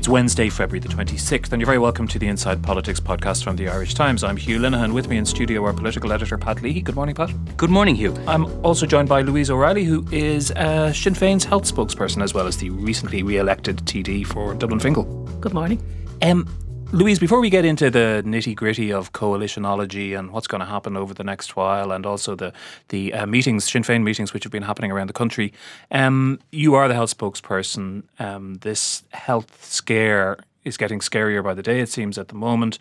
It's Wednesday, February the 26th, and you're very welcome to the Inside Politics podcast from the Irish Times. I'm Hugh Linehan. With me in studio, our political editor, Pat Leahy. Good morning, Pat. Good morning, Hugh. I'm also joined by Louise O'Reilly, who is Sinn Féin's health spokesperson, as well as the recently re-elected TD for Dublin Fingal. Good morning. Louise, before we get into the nitty-gritty of coalitionology and what's going to happen over the next while, and also the meetings, Sinn Féin meetings, which have been happening around the country, you are the health spokesperson. This health scare is getting scarier by the day, it seems, at the moment.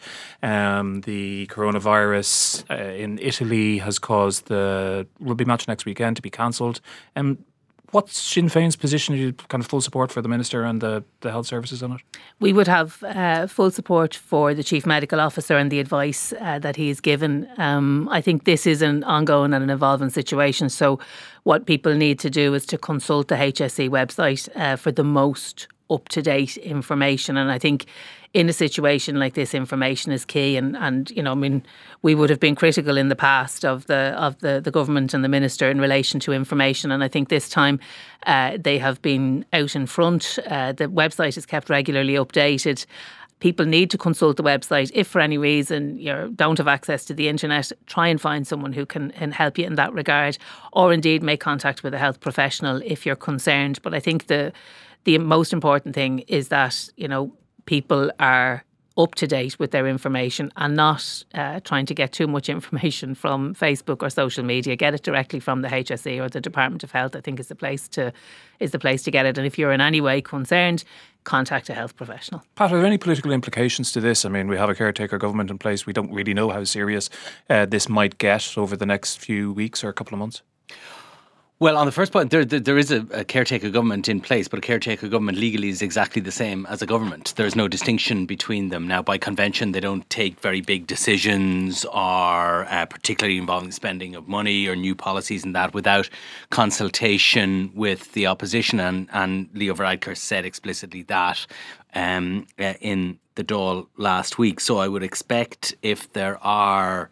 The coronavirus in Italy has caused the rugby match next weekend to be cancelled. What's Sinn Féin's position? Are you kind of full support for the Minister and the health services on it? We would have full support for the Chief Medical Officer and the advice that he has given. I think this is an ongoing and an evolving situation. So what people need to do is to consult the HSE website for the most up-to-date information. And I think in a situation like this, information is key. And you know, I mean, we would have been critical in the past of the government and the minister in relation to information. And I think this time they have been out in front. The website is kept regularly updated. People need to consult the website. If for any reason you don't have access to the internet, try and find someone who can help you in that regard, or indeed make contact with a health professional if you're concerned. But I think the most important thing is that, you know, people are up to date with their information and not trying to get too much information from Facebook or social media. Get it directly from the HSE or the Department of Health. I think is the place to get it. And if you're in any way concerned, contact a health professional. Pat, are there any political implications to this? I mean, we have a caretaker government in place. We don't really know how serious this might get over the next few weeks or a couple of months. Well, on the first point, there is a caretaker government in place, but a caretaker government legally is exactly the same as a government. There's no distinction between them. Now, by convention, they don't take very big decisions or particularly involving spending of money or new policies and that without consultation with the opposition. And Leo Varadkar said explicitly that in the Dáil last week. So I would expect if there are,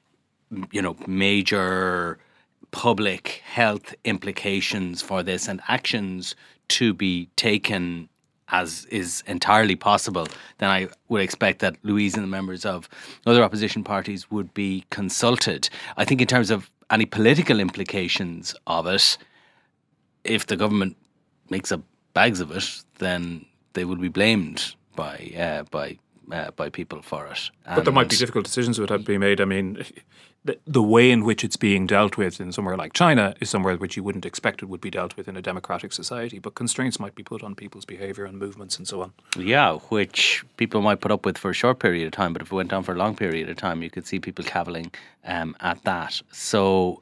you know, major public health implications for this and actions to be taken, as is entirely possible, then I would expect that Louise and the members of other opposition parties would be consulted. I think in terms of any political implications of it, if the government makes up bags of it, then they would be blamed by people for it. But there might be difficult decisions that would have to be made. I mean, the way in which it's being dealt with in somewhere like China is somewhere which you wouldn't expect it would be dealt with in a democratic society, but constraints might be put on people's behaviour and movements and so on. Yeah, which people might put up with for a short period of time, but if it went on for a long period of time, you could see people cavilling at that. So,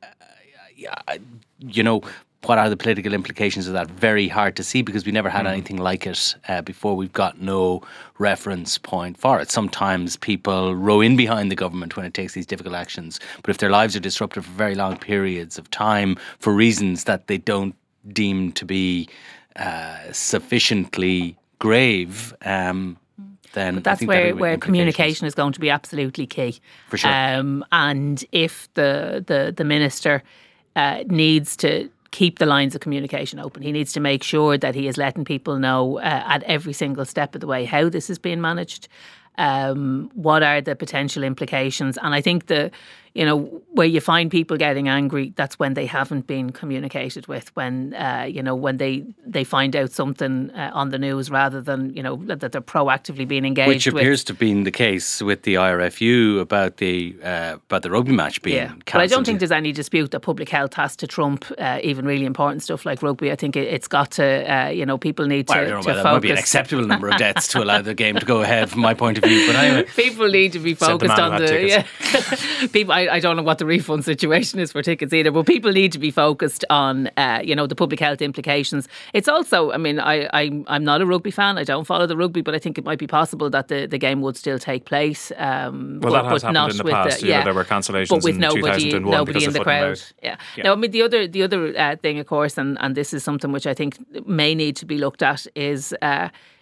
you know, what are the political implications of that? Very hard to see because we never had anything like it before. We've got no reference point for it. Sometimes people row in behind the government when it takes these difficult actions, but if their lives are disrupted for very long periods of time for reasons that they don't deem to be sufficiently grave, then but that's where communication is going to be absolutely key. For sure. And if the minister needs to keep the lines of communication open. He needs to make sure that he is letting people know at every single step of the way how this is being managed, what are the potential implications. And I think where you find people getting angry, that's when they haven't been communicated with, when when they find out something on the news rather than that they're proactively being engaged with. Which appears to have been the case with the IRFU about the rugby match being cancelled. But I don't think there's any dispute that public health has to trump even really important stuff like rugby. I think it's got to people need to focus. That might be an acceptable number of deaths to allow the game to go ahead from my point of view. But anyway, people need to be focused on people. I don't know what the refund situation is for tickets either, but people need to be focused on the public health implications. It's also, I mean, I'm not a rugby fan. I don't follow the rugby, but I think it might be possible that the game would still take place. That has happened in the past. There were cancellations, but with in nobody 2001 in the crowd. Yeah. Now, I mean, the other thing, of course, and this is something which I think may need to be looked at is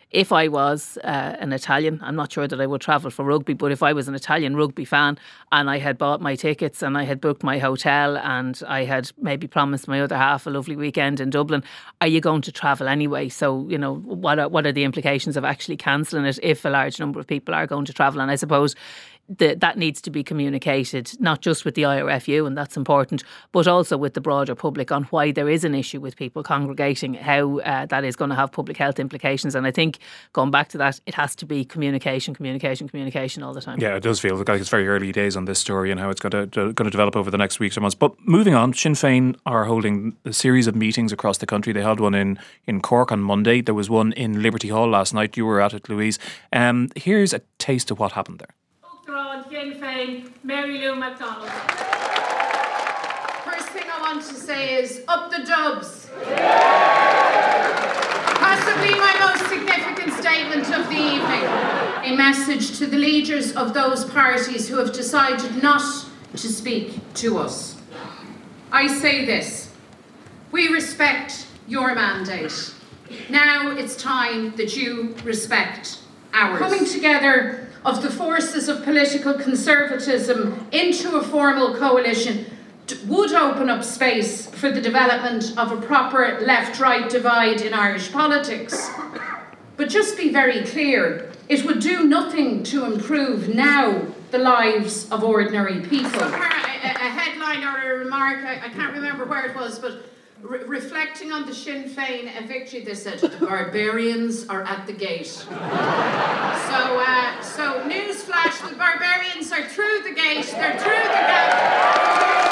If I was an Italian, I'm not sure that I would travel for rugby, but if I was an Italian rugby fan and I had bought my tickets and I had booked my hotel and I had maybe promised my other half a lovely weekend in Dublin, are you going to travel anyway? So, what are the implications of actually cancelling it if a large number of people are going to travel? And I suppose that needs to be communicated, not just with the IRFU, and that's important, but also with the broader public on why there is an issue with people congregating, how that is going to have public health implications. And I think, going back to that, it has to be communication all the time. Yeah, it does feel like it's very early days on this story and how it's going to develop over the next weeks or months. But moving on, Sinn Féin are holding a series of meetings across the country. They held one in Cork on Monday. There was one in Liberty Hall last night. You were at it, Louise. Here's a taste of what happened there. Sinn Féin, Mary Lou McDonald. First thing I want to say is, up the Dubs. Possibly my most significant statement of the evening. A message to the leaders of those parties who have decided not to speak to us. I say this: we respect your mandate. Now it's time that you respect ours. Coming together of the forces of political conservatism into a formal coalition would open up space for the development of a proper left-right divide in Irish politics. But just be very clear, it would do nothing to improve now the lives of ordinary people. A headline or a remark, I can't remember where it was, but reflecting on the Sinn Féin victory, they said, the barbarians are at the gate. So newsflash, the barbarians are through the gate, they're through the gate.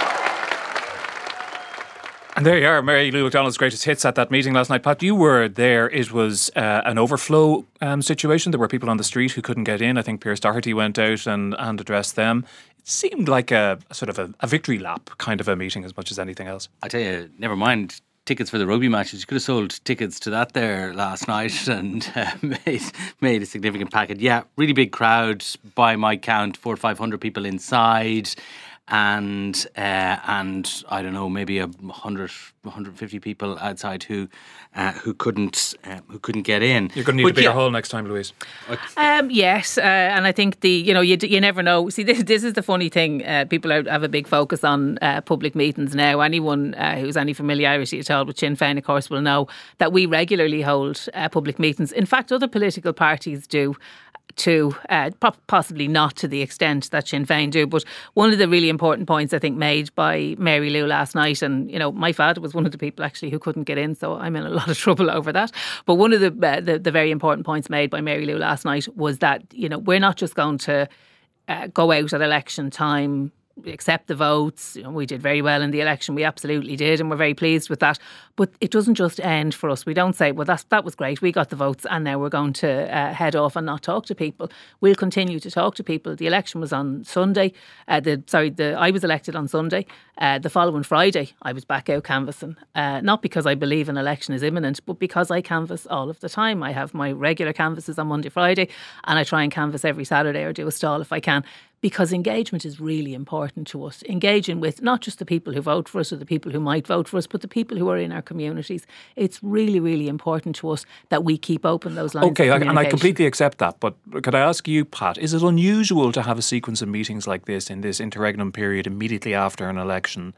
And there you are, Mary Lou McDonald's greatest hits at that meeting last night. Pat, you were there. It was an overflow situation. There were people on the street who couldn't get in. I think Pierce Doherty went out and addressed them. It seemed like a sort of a victory lap kind of a meeting as much as anything else. I tell you, never mind tickets for the rugby matches. You could have sold tickets to that there last night and made a significant packet. Yeah, really big crowd by my count, 400 or 500 people inside. And I don't know, maybe 100, 150 people outside who couldn't get in. You're going to need a bigger hall next time, Louise. Yes, and I think you never know. See, this is the funny thing. People have a big focus on public meetings now. Anyone who's any familiarity at all with Sinn Féin, of course, will know that we regularly hold public meetings. In fact, other political parties do too, possibly not to the extent that Sinn Féin do. But one of the really important points I think made by Mary Lou last night, and my father was one of the people actually who couldn't get in, so I'm in a lot of trouble over that. But one of the very important points made by Mary Lou last night was that we're not just going to go out at election time, accept the votes. We did very well in the election. We absolutely did, and we're very pleased with that. But it doesn't just end for us. We don't say, well, that was great. We got the votes, and now we're going to head off and not talk to people. We'll continue to talk to people. The election was on Sunday. I was elected on Sunday. The following Friday, I was back out canvassing. Not because I believe an election is imminent, but because I canvass all of the time. I have my regular canvasses on Monday, Friday, and I try and canvass every Saturday or do a stall if I can. Because engagement is really important to us. Engaging with not just the people who vote for us or the people who might vote for us, but the people who are in our communities. It's really, really important to us that we keep open those lines of communication. And I completely accept that. But could I ask you, Pat, is it unusual to have a sequence of meetings like this in this interregnum period immediately after an election,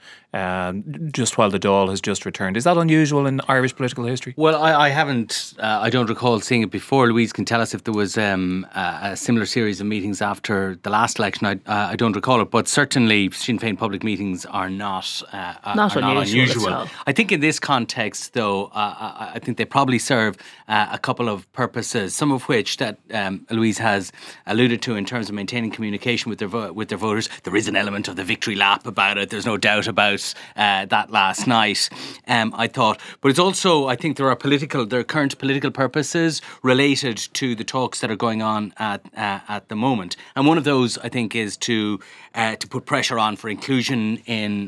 just while the Dáil has just returned? Is that unusual in Irish political history? Well, I haven't. I don't recall seeing it before. Louise can tell us if there was a similar series of meetings after the last election. I don't recall it, but certainly Sinn Féin public meetings are not unusual. At all. I think in this context, though, I think they probably serve a couple of purposes, some of which that Louise has alluded to in terms of maintaining communication with their voters. There is an element of the victory lap about it. There's no doubt about that last night, I thought. But it's also, I think there are current political purposes related to the talks that are going on at the moment. And one of those, I think, is to put pressure on for inclusion in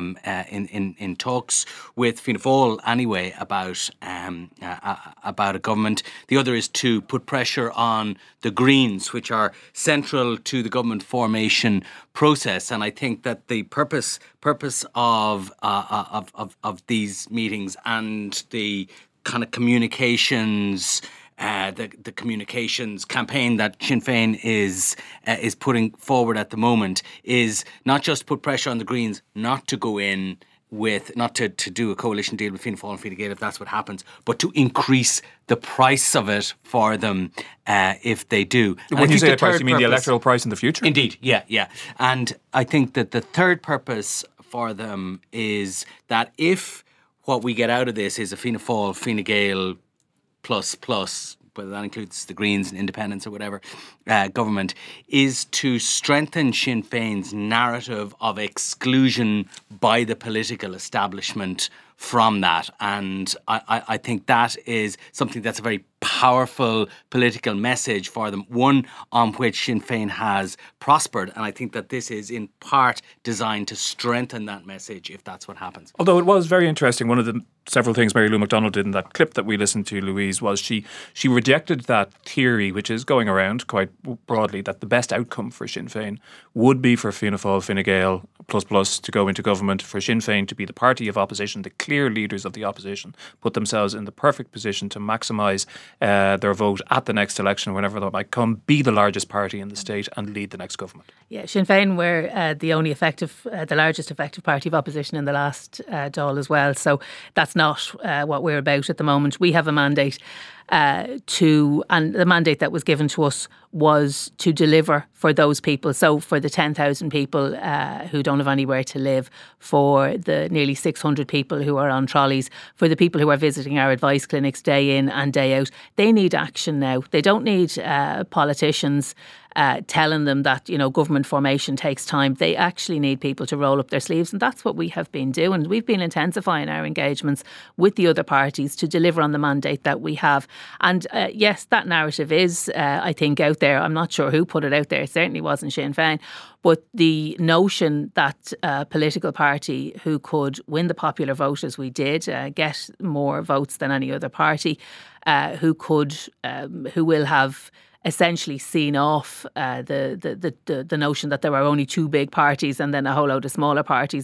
talks with Fianna Fáil anyway about a government. The other is to put pressure on the Greens, which are central to the government formation process. And I think that the purpose of these meetings and the kind of communications the communications campaign that Sinn Féin is putting forward at the moment is not just put pressure on the Greens not to go in not to do a coalition deal with Fianna Fáil and Fine Gael if that's what happens, but to increase the price of it for them if they do. When you say the price, you mean the electoral price in the future? Indeed, yeah. And I think that the third purpose for them is that if what we get out of this is a Fianna Fáil, Fine Gael plus, whether that includes the Greens and Independents or whatever, government, is to strengthen Sinn Féin's narrative of exclusion by the political establishment from that. And I think that is something that's a very powerful political message for them, one on which Sinn Féin has prospered. And I think that this is in part designed to strengthen that message if that's what happens. Although it was very interesting, one of the several things Mary Lou McDonald did in that clip that we listened to, Louise, was she rejected that theory, which is going around quite broadly, that the best outcome for Sinn Féin would be for Fianna Fáil, Fine Gael plus to go into government, for Sinn Féin to be the party of opposition, the clear leaders of the opposition, put themselves in the perfect position to maximise their vote at the next election, whenever that might come, be the largest party in the state and lead the next government. Yeah, Sinn Féin were the largest effective party of opposition in the last Dáil as well. So that's not what we're about at the moment. We have a mandate and the mandate that was given to us was to deliver for those people. So for the 10,000 people who don't have anywhere to live, for the nearly 600 people who are on trolleys, for the people who are visiting our advice clinics day in and day out, they need action now. They don't need politicians telling them that, government formation takes time. They actually need people to roll up their sleeves, and that's what we have been doing. We've been intensifying our engagements with the other parties to deliver on the mandate that we have. And yes, that narrative is, I think, out there. I'm not sure who put it out there. It certainly wasn't Sinn Féin. But the notion that a political party who could win the popular vote as we did, get more votes than any other party, who will have essentially seen off the notion that there are only two big parties and then a whole load of smaller parties.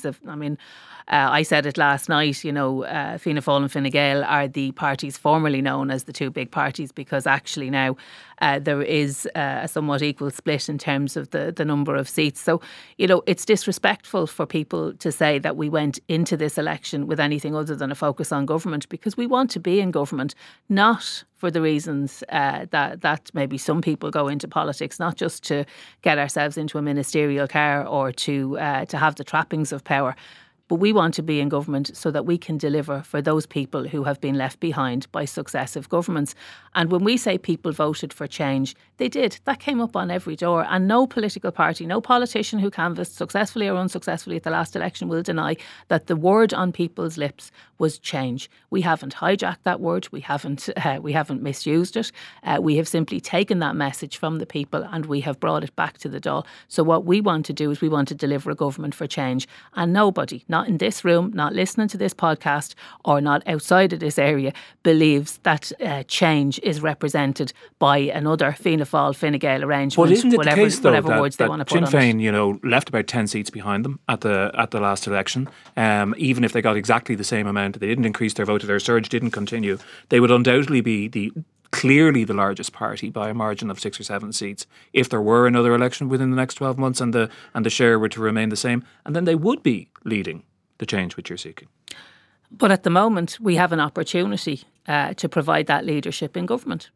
I said it last night, Fianna Fáil and Fine Gael are the parties formerly known as the two big parties, because actually now there is a somewhat equal split in terms of the number of seats. So, it's disrespectful for people to say that we went into this election with anything other than a focus on government, because we want to be in government, not for the reasons that maybe some people go into politics, not just to get ourselves into a ministerial car or to have the trappings of power. But we want to be in government so that we can deliver for those people who have been left behind by successive governments. And when we say people voted for change, they did. That came up on every door. And no political party, no politician who canvassed successfully or unsuccessfully at the last election will deny that the word on people's lips was change. We haven't hijacked that word. We haven't misused it. We have simply taken that message from the people and we have brought it back to the Dáil. So what we want to do is we want to deliver a government for change. And nobody, not in this room, not listening to this podcast, or not outside of this area, believes that change is represented by another Fianna Fáil, Fine Gael arrangement. But isn't it the case, though, whatever words they want to put on Sinn Féin, left about 10 seats behind them at the last election? Even if they got exactly the same amount, they didn't increase their vote, their surge didn't continue, they would undoubtedly be clearly the largest party by a margin of 6 or 7 seats if there were another election within the next 12 months and the share were to remain the same, and then they would be leading the change which you're seeking. But at the moment, we have an opportunity to provide that leadership in government.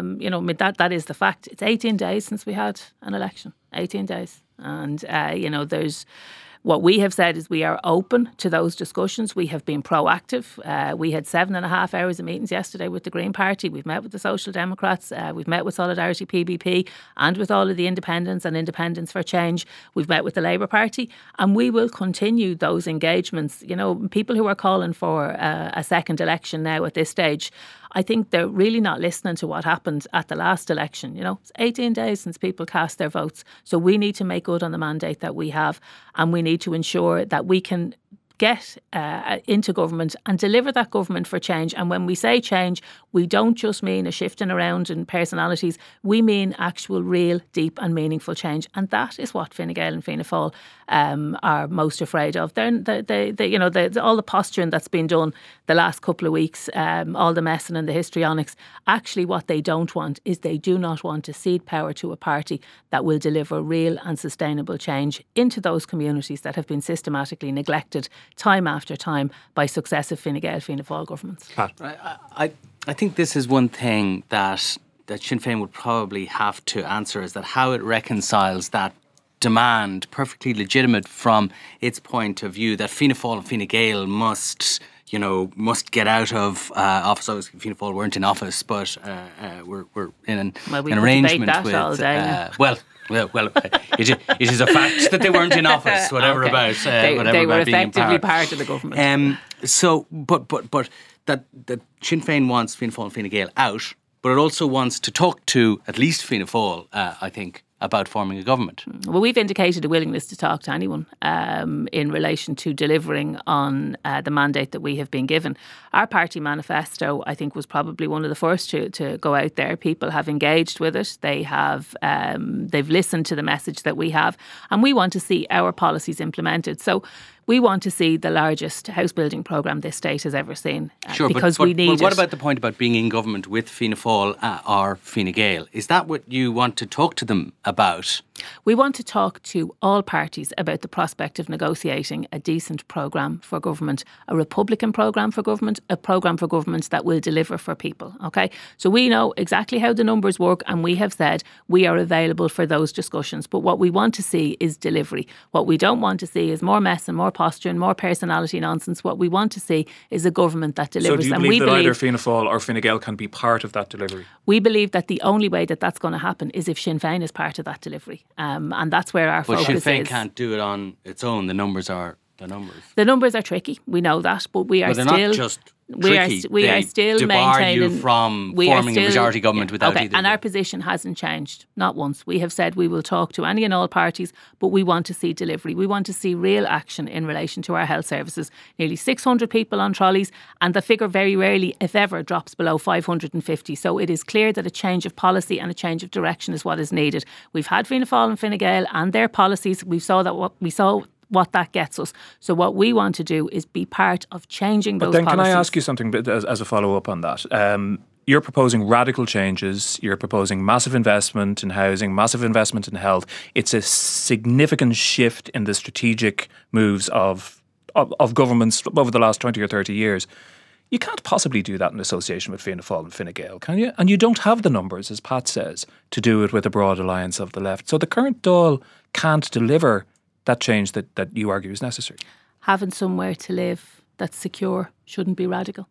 That is the fact. It's 18 days since we had an election. 18 days. And, there's... What we have said is we are open to those discussions. We have been proactive. We had 7.5 hours of meetings yesterday with the Green Party. We've met with the Social Democrats. We've met with Solidarity PBP and with all of the independents and Independents for Change. We've met with the Labour Party, and we will continue those engagements. People who are calling for a second election now at this stage, I think they're really not listening to what happened at the last election. It's 18 days since people cast their votes. So we need to make good on the mandate that we have, and we need to ensure that we can get into government and deliver that government for change. And when we say change, we don't just mean a shifting around in personalities. We mean actual, real, deep and meaningful change. And that is what Fine Gael and Fianna Fáil are most afraid of. All the posturing that's been done the last couple of weeks, all the messing and the histrionics, actually what they don't want is they do not want to cede power to a party that will deliver real and sustainable change into those communities that have been systematically neglected time after time by successive Fine Gael, Fianna Fáil governments. I think this is one thing that Sinn Féin would probably have to answer, is that how it reconciles that demand, perfectly legitimate from its point of view, that Fianna Fáil and Fine Gael must get out of office. Obviously, Fianna Fáil weren't in office, but we're in an arrangement with. All day, it is a fact that they weren't in office. Whatever okay. about they were being in effectively power. part of the government. But that Sinn Féin wants Fianna Fáil and Fine Gael out, but it also wants to talk to at least Fianna Fáil, I think, about forming a government. Well, we've indicated a willingness to talk to anyone in relation to delivering on the mandate that we have been given. Our party manifesto, I think, was probably one of the first to go out there. People have engaged with it. They've listened to the message that we have, and we want to see our policies implemented. So we want to see the largest house building programme this state has ever seen. Sure, because but we need what it. about the point about being in government with Fianna Fáil or Fine Gael? Is that what you want to talk to them about? We want to talk to all parties about the prospect of negotiating a decent programme for government, a Republican programme for government, a programme for governments that will deliver for people. Okay, so we know exactly how the numbers work, and we have said we are available for those discussions. But what we want to see is delivery. What we don't want to see is more mess and more posture and more personality nonsense. What we want to see is a government that delivers. So do you believe that either Fianna Fáil or Fine Gael can be part of that delivery? We believe that the only way that that's going to happen is if Sinn Féin is part of that delivery. And that's where our focus is. But Sinn Féin can't do it on its own. The numbers are the numbers. The numbers are tricky. We know that, but we are they're still. Not just tricky. We are still debar maintaining. You from forming a majority government without either. And our position hasn't changed, not once. We have said we will talk to any and all parties, but we want to see delivery. We want to see real action in relation to our health services. Nearly 600 people on trolleys, and the figure very rarely, if ever, drops below 550. So it is clear that a change of policy and a change of direction is what is needed. We've had Fianna Fáil and Fine Gael and their policies. We saw what that gets us. So what we want to do is be part of changing those policies. But then can I ask you something as a follow-up on that? You're proposing radical changes. You're proposing massive investment in housing, massive investment in health. It's a significant shift in the strategic moves of governments over the last 20 or 30 years. You can't possibly do that in association with Fianna Fáil and Fine Gael, can you? And you don't have the numbers, as Pat says, to do it with a broad alliance of the left. So the current Dáil can't deliver that change that you argue is necessary. Having somewhere to live that's secure shouldn't be radical.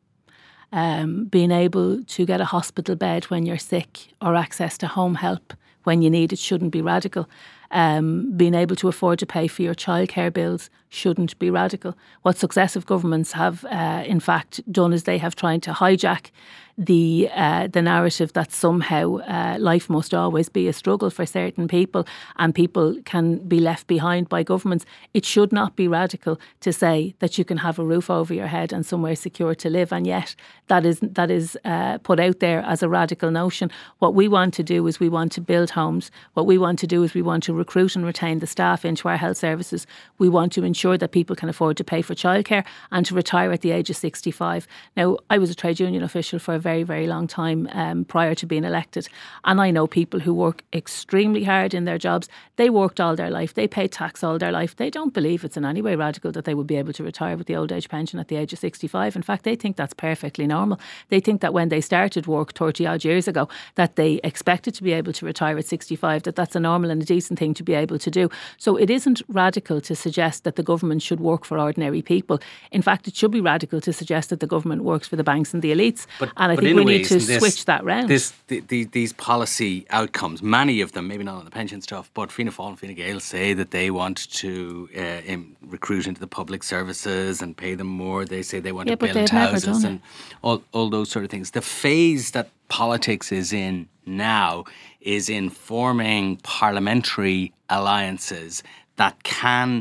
Being able to get a hospital bed when you're sick or access to home help when you need it shouldn't be radical. Being able to afford to pay for your childcare bills shouldn't be radical. What successive governments have, in fact, done is they have tried to hijack the narrative that somehow life must always be a struggle for certain people and people can be left behind by governments. It should not be radical to say that you can have a roof over your head and somewhere secure to live, and yet that is put out there as a radical notion. What we want to do is we want to build homes. What we want to do is we want to recruit and retain the staff into our health services. We want to ensure that people can afford to pay for childcare and to retire at the age of 65. Now, I was a trade union official for a very, very long time prior to being elected. And I know people who work extremely hard in their jobs. They worked all their life. They paid tax all their life. They don't believe it's in any way radical that they would be able to retire with the old age pension at the age of 65. In fact, they think that's perfectly normal. They think that when they started work 30 odd years ago, that they expected to be able to retire at 65, that's a normal and a decent thing to be able to do. So it isn't radical to suggest that the government should work for ordinary people. In fact, it should be radical to suggest that the government works for the banks and the elites. And I think we need to switch that round. These policy outcomes, many of them, maybe not on the pension stuff, but Fianna Fáil and Fine Gael say that they want to recruit into the public services and pay them more. They say they want to build houses and all those sort of things. The phase that politics is in now is in forming parliamentary alliances that can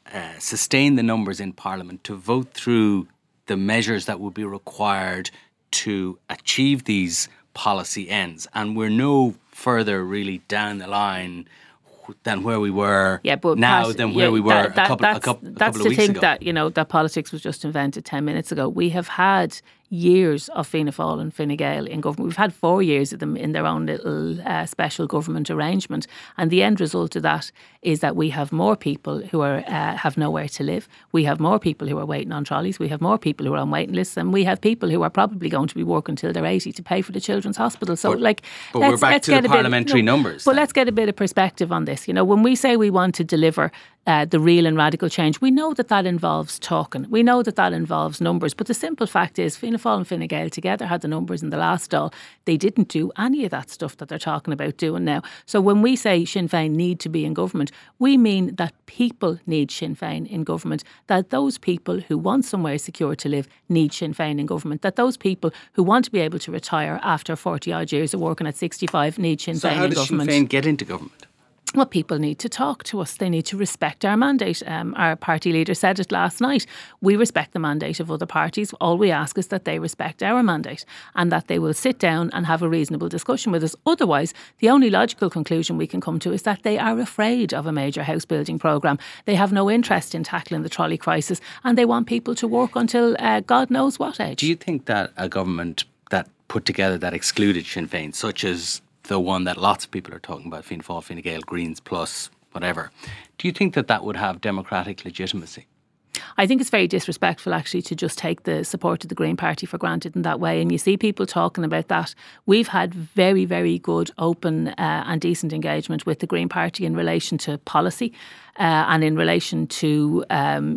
sustain the numbers in Parliament to vote through the measures that would be required to achieve these policy ends. And we're no further really down the line than where we were now than where we were a couple of weeks ago. That's to think that, that politics was just invented 10 minutes ago. We have had years of Fianna Fáil and Fine Gael in government. We've had 4 years of them in their own little special government arrangement. And the end result of that is that we have more people who are have nowhere to live. We have more people who are waiting on trolleys. We have more people who are on waiting lists. And we have people who are probably going to be working until they're 80 to pay for the children's hospital. So, but we're back to the parliamentary numbers. But let's get a bit of perspective on this. When we say we want to deliver the real and radical change, we know that involves talking. We know that involves numbers. But the simple fact is Fianna Fáil and Fine Gael together had the numbers in the last Dáil. They didn't do any of that stuff that they're talking about doing now. So when we say Sinn Féin need to be in government, we mean that people need Sinn Féin in government, that those people who want somewhere secure to live need Sinn Féin in government, that those people who want to be able to retire after 40 odd years of working at 65 need Sinn Féin in government. So how does Sinn Féin get into government? Well, people need to talk to us. They need to respect our mandate. Our party leader said it last night. We respect the mandate of other parties. All we ask is that they respect our mandate and that they will sit down and have a reasonable discussion with us. Otherwise, the only logical conclusion we can come to is that they are afraid of a major house building programme. They have no interest in tackling the trolley crisis and they want people to work until God knows what age. Do you think that a government that put together that excluded Sinn Féin, such as the one that lots of people are talking about, Fianna Fáil, Fine Gael, Greens plus whatever, do you think that would have democratic legitimacy? I think it's very disrespectful actually to just take the support of the Green Party for granted in that way. And you see people talking about that. We've had very, very good, open and decent engagement with the Green Party in relation to policy and in relation to,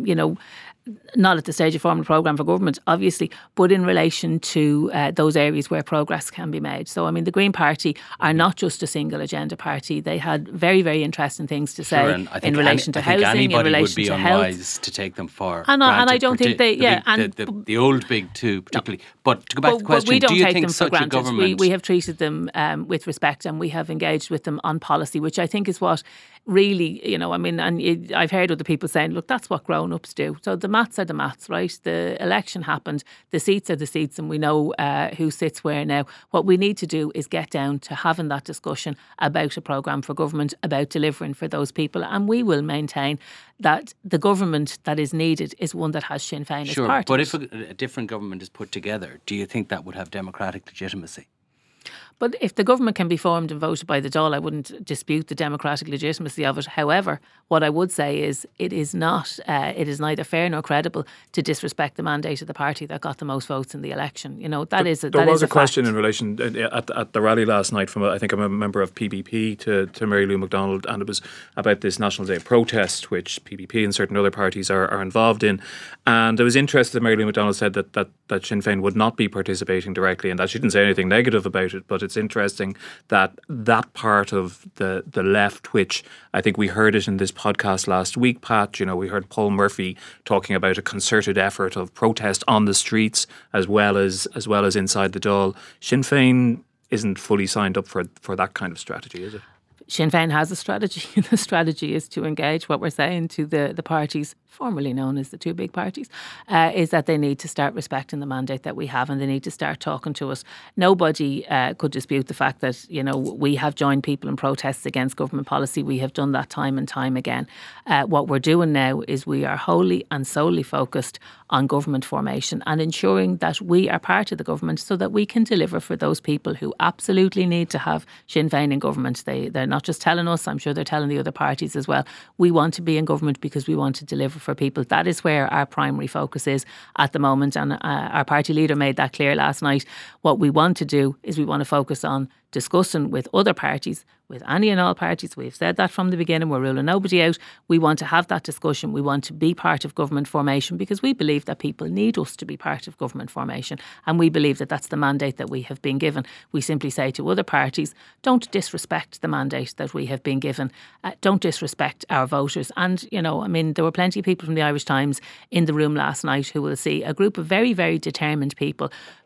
not at the stage of forming a programme for government, obviously, but in relation to those areas where progress can be made. So, the Green Party are not just a single agenda party. They had very, very interesting things to say in relation to housing, in relation to health. Unwise to take them for and I don't think they, the old big two particularly. No. But to go back to the question, we don't do you take think them such for granted. a government... We have treated them with respect and we have engaged with them on policy, which I think is what really, I've heard other people saying, look, that's what grown-ups do. So the maths are the maths, right? The election happened, the seats are the seats, and we know who sits where now. What we need to do is get down to having that discussion about a programme for government, about delivering for those people, and we will maintain that the government that is needed is one that has Sinn Féin as part of it. Sure, but if a different government is put together, do you think that would have democratic legitimacy? But if the government can be formed and voted by the Dáil, I wouldn't dispute the democratic legitimacy of it. However, what I would say is it is neither fair nor credible to disrespect the mandate of the party that got the most votes in the election. There was a question in relation at the rally last night from I think I'm a member of PBP to Mary Lou McDonald, and it was about this National Day protest which PBP and certain other parties are involved in. And I was interested that Mary Lou McDonald said that Sinn Féin would not be participating directly, and that she didn't say anything negative about it, but it's interesting that part of the left, which I think we heard it in this podcast last week, Pat, we heard Paul Murphy talking about a concerted effort of protest on the streets as well as inside the Dáil. Sinn Féin isn't fully signed up for that kind of strategy, is it? Sinn Féin has a strategy. The strategy is to engage. What we're saying to the parties, formerly known as the two big parties, is that they need to start respecting the mandate that we have and they need to start talking to us. Nobody could dispute the fact that, we have joined people in protests against government policy. We have done that time and time again. What we're doing now is we are wholly and solely focused on government formation and ensuring that we are part of the government so that we can deliver for those people who absolutely need to have Sinn Féin in government. They're not just telling us, I'm sure they're telling the other parties as well. We want to be in government because we want to deliver for people. That is where our primary focus is at the moment, and our party leader made that clear last night. What we want to do is we want to focus on discussing with other parties, with any and all parties. We've said that from the beginning. We're ruling nobody out. We want to have that discussion. We want to be part of government formation because we believe that people need us to be part of government formation, and we believe that that's the mandate that we have been given. We simply say to other parties, don't disrespect the mandate that we have been given. Don't disrespect our voters. And, there were plenty of people from the Irish Times in the room last night who will see a group of very, very determined people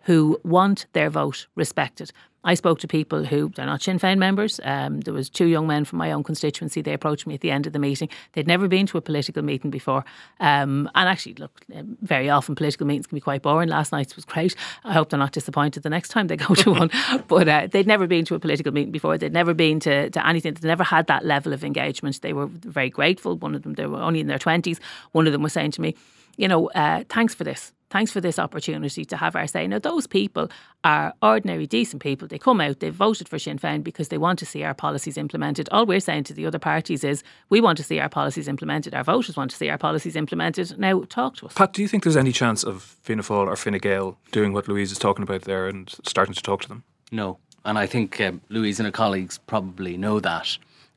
who want their vote respected. I spoke to people who, they're not Sinn Féin members. There was 2 young men from my own constituency. They approached me at the end of the meeting. They'd never been to a political meeting before. And actually, look, very often political meetings can be quite boring. Last night's was great. I hope they're not disappointed the next time they go to one. But they'd never been to a political meeting before. They'd never been to anything. They'd never had that level of engagement. They were very grateful. One of them, they were only in their 20s. One of them was saying to me, thanks for this. Thanks for this opportunity to have our say. Now, those people are ordinary, decent people. They come out, they've voted for Sinn Féin because they want to see our policies implemented. All we're saying to the other parties is we want to see our policies implemented. Our voters want to see our policies implemented. Now, talk to us. Pat, do you think there's any chance of Fianna Fáil or Fine Gael doing what Louise is talking about there and starting to talk to them? No. And I think Louise and her colleagues probably know that.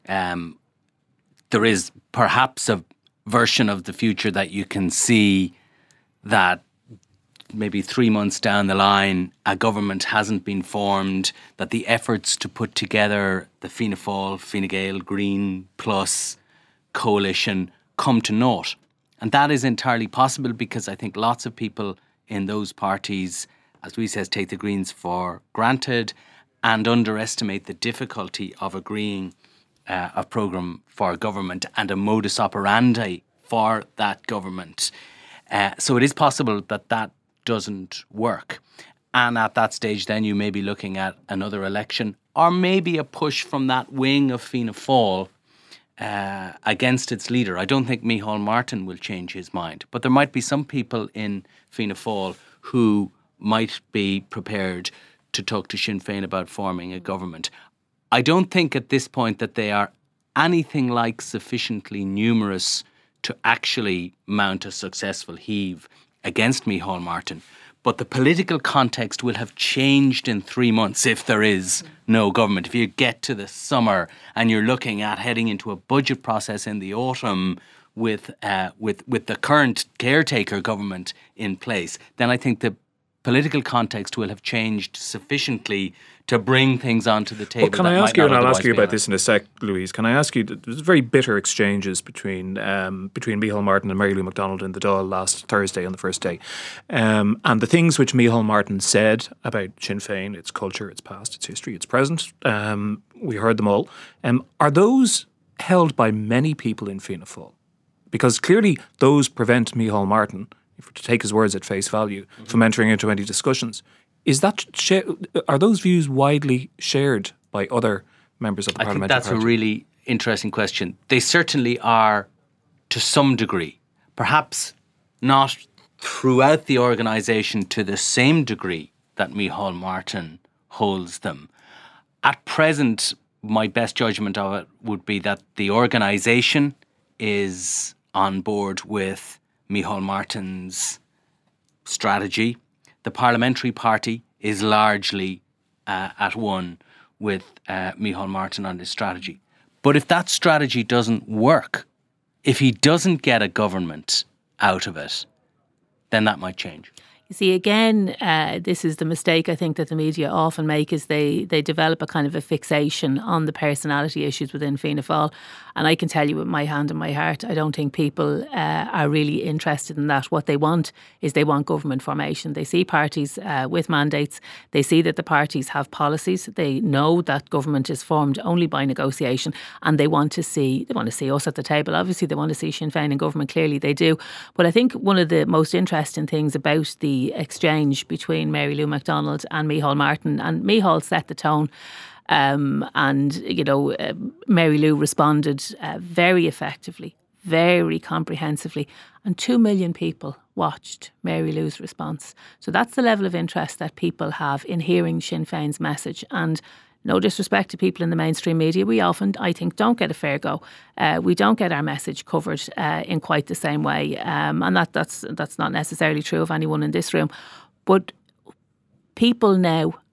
There is perhaps a version of the future that you can see that maybe 3 months down the line, a government hasn't been formed, that the efforts to put together the Fianna Fáil, Fine Gael, Green Plus coalition come to naught. And that is entirely possible because I think lots of people in those parties, as Louise says, take the Greens for granted and underestimate the difficulty of agreeing a programme for a government and a modus operandi for that government. So it is possible that that doesn't work. And at that stage, then you may be looking at another election or maybe a push from that wing of Fianna Fáil against its leader. I don't think Micheál Martin will change his mind, but there might be some people in Fianna Fáil who might be prepared to talk to Sinn Féin about forming a government. I don't think at this point that they are anything like sufficiently numerous to actually mount a successful heave against Micheál Martin. But the political context will have changed in 3 months if there is no government. If you get to the summer and you're looking at heading into a budget process in the autumn with the current caretaker government in place, then I think the political context will have changed sufficiently to bring things onto the table. Well, can I ask you, and I'll ask you about this in a sec, Louise, can I ask you, there's very bitter exchanges between Micheál Martin and Mary Lou McDonald in the Dáil last Thursday on the first day. And the things which Micheál Martin said about Sinn Féin, its culture, its past, its history, its present, we heard them all. Are those held by many people in Fianna Fáil? Because clearly those prevent Micheál Martin, if we're to take his words at face value, from entering into any discussions. Are those views widely shared by other members of the parliamentary party? I think that's a really interesting question. They certainly are to some degree. Perhaps not throughout the organisation to the same degree that Micheál Martin holds them. At present, my best judgment of it would be that the organisation is on board with Micheál Martin's strategy. The parliamentary party is largely at one with Micheál Martin on his strategy. But if that strategy doesn't work, if he doesn't get a government out of it, then that might change. You see, again, this is the mistake I think that the media often make, is they develop a kind of a fixation on the personality issues within Fianna Fáil. And I can tell you with my hand on my heart, I don't think people are really interested in that. What they want is they want government formation. They see parties with mandates. They see that the parties have policies. They know that government is formed only by negotiation, and they want to see us at the table. Obviously, they want to see Sinn Féin in government. Clearly, they do. But I think one of the most interesting things about the exchange between Mary Lou McDonald and Micheál Martin, and Micheál set the tone. Mary Lou responded very effectively, very comprehensively, and 2 million people watched Mary Lou's response. So that's the level of interest that people have in hearing Sinn Féin's message. And no disrespect to people in the mainstream media, we often, I think, don't get a fair go. We don't get our message covered in quite the same way, and that's not necessarily true of anyone in this room. But people now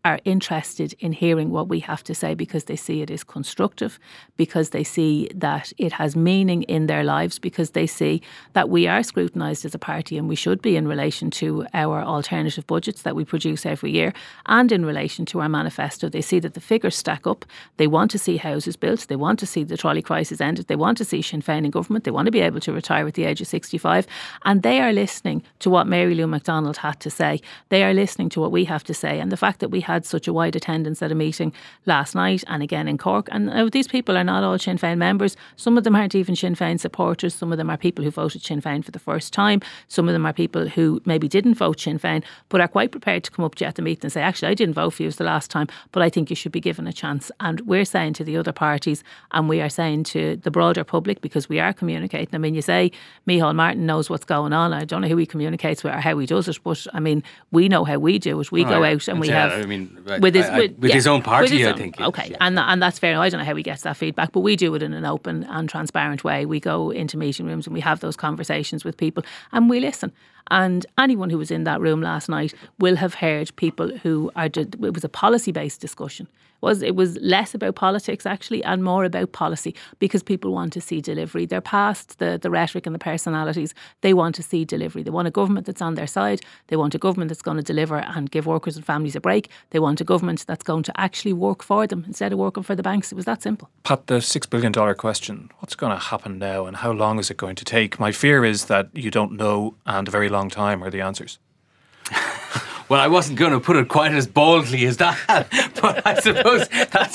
are interested in hearing what we have to say because they see it as constructive, because they see that it has meaning in their lives, because they see that we are scrutinised as a party, and we should be, in relation to our alternative budgets that we produce every year and in relation to our manifesto. They see that the figures stack up. They want to see houses built. They want to see the trolley crisis ended. They want to see Sinn Féin in government. They want to be able to retire at the age of 65. And they are listening to what Mary Lou McDonald had to say. They are listening to what we have to say. And the fact that we had such a wide attendance at a meeting last night and again in Cork, and these people are not all Sinn Féin members. Some of them aren't even Sinn Féin supporters. Some of them are people who voted Sinn Féin for the first time. Some of them are people who maybe didn't vote Sinn Féin but are quite prepared to come up to you at the meeting and say, actually, I didn't vote for you the last time, but I think you should be given a chance. And we're saying to the other parties, and we are saying to the broader public, because we are communicating. I mean, you say Micheál Martin knows what's going on. I don't know who he communicates with or how he does it, but I mean, we know how we do it. We go out and we have... I mean, with his own party, I think. Okay, yeah. And that's fair. I don't know how he gets that feedback, but we do it in an open and transparent way. We go into meeting rooms and we have those conversations with people and we listen. And anyone who was in that room last night will have heard people who are... It was a policy-based discussion. It was less about politics, actually, and more about policy, because people want to see delivery. They're past the rhetoric and the personalities. They want to see delivery. They want a government that's on their side. They want a government that's going to deliver and give workers and families a break. They want a government that's going to actually work for them instead of working for the banks. It was that simple. Pat, the $6 billion question, what's going to happen now and how long is it going to take? My fear is that you don't know, and a very long time are the answers. Well, I wasn't going to put it quite as boldly as that, but I suppose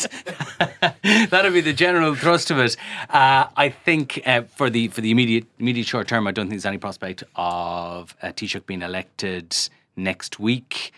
that'll be the general thrust of it. I think for the immediate short term, I don't think there's any prospect of Taoiseach being elected next week.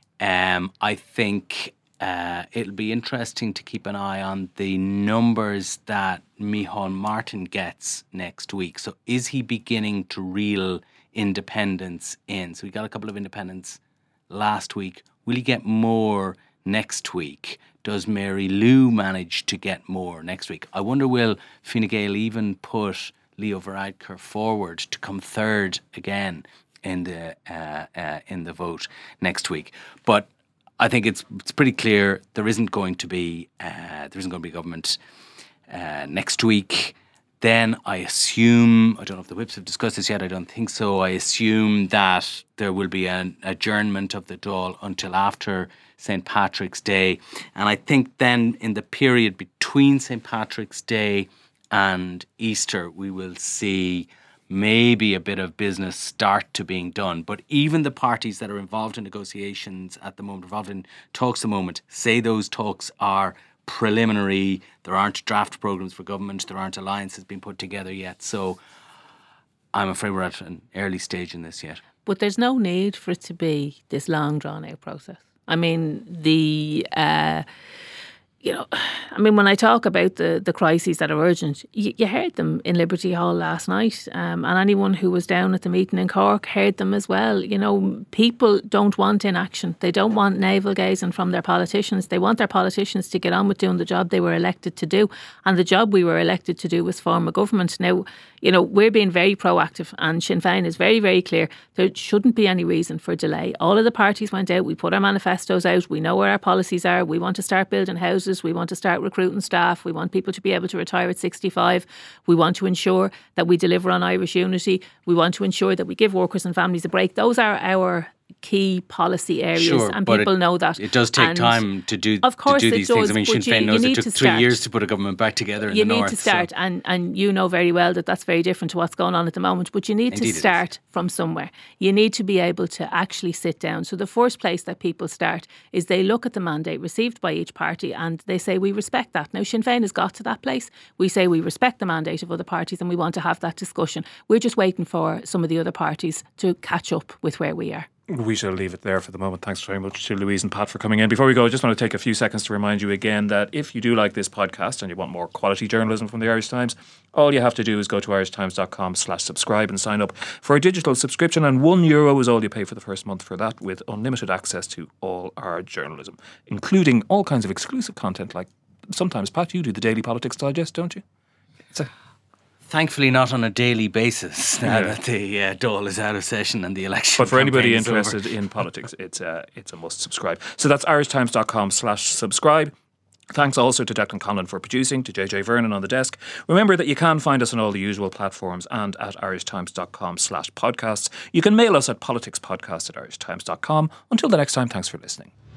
I think it'll be interesting to keep an eye on the numbers that Micheál Martin gets next week. So is he beginning to reel independents in? So we got a couple of independents last week. Will he get more next week? Does Mary Lou manage to get more next week? I wonder, will Fine Gael even put Leo Varadkar forward to come third again in the vote next week? But I think it's pretty clear there isn't going to be government next week. Then I assume, I don't know if the whips have discussed this yet, I don't think so, I assume that there will be an adjournment of the Dáil until after St. Patrick's Day. And I think then in the period between St. Patrick's Day and Easter, we will see maybe a bit of business start to being done. But even the parties that are involved in negotiations at the moment, involved in talks at the moment, say those talks are preliminary. There aren't draft programmes for government. There aren't alliances being put together yet. So I'm afraid we're at an early stage in this yet. But there's no need for it to be this long, drawn-out process. I mean, when I talk about the crises that are urgent, you heard them in Liberty Hall last night, and anyone who was down at the meeting in Cork heard them as well. You know, people don't want inaction. They don't want navel-gazing from their politicians. They want their politicians to get on with doing the job they were elected to do. And the job we were elected to do was form a government. Now, you know, we're being very proactive, and Sinn Féin is very, very clear. There shouldn't be any reason for delay. All of the parties went out. We put our manifestos out. We know where our policies are. We want to start building houses. We want to start recruiting staff. We want people to be able to retire at 65. We want to ensure that we deliver on Irish unity. We want to ensure that we give workers and families a break. Those are our key policy areas, and people know that. It does take time to do these things. I mean, Sinn Féin knows it took 3 years to put a government back together in the north. You need to start, and you know very well that that's very different to what's going on at the moment, but you need to start from somewhere. You need to be able to actually sit down. So the first place that people start is they look at the mandate received by each party and they say, we respect that. Now, Sinn Féin has got to that place. We say we respect the mandate of other parties and we want to have that discussion. We're just waiting for some of the other parties to catch up with where we are. We shall leave it there for the moment. Thanks very much to Louise and Pat for coming in. Before we go, I just want to take a few seconds to remind you again that if you do like this podcast and you want more quality journalism from the Irish Times, all you have to do is go to irishtimes.com/subscribe and sign up for a digital subscription, and €1 is all you pay for the first month for that, with unlimited access to all our journalism, including all kinds of exclusive content, like sometimes, Pat, you do the Daily Politics Digest, don't you? Thankfully, not on a daily basis now that the Dáil is out of session and the election. But for anybody campaign is interested over. in politics, it's a must subscribe. So that's irishtimes.com/subscribe. Thanks also to Declan Conlon for producing, to JJ Vernon on the desk. Remember that you can find us on all the usual platforms and at irishtimes.com/podcasts. You can mail us at politicspodcast@irishtimes.com. Until the next time, thanks for listening.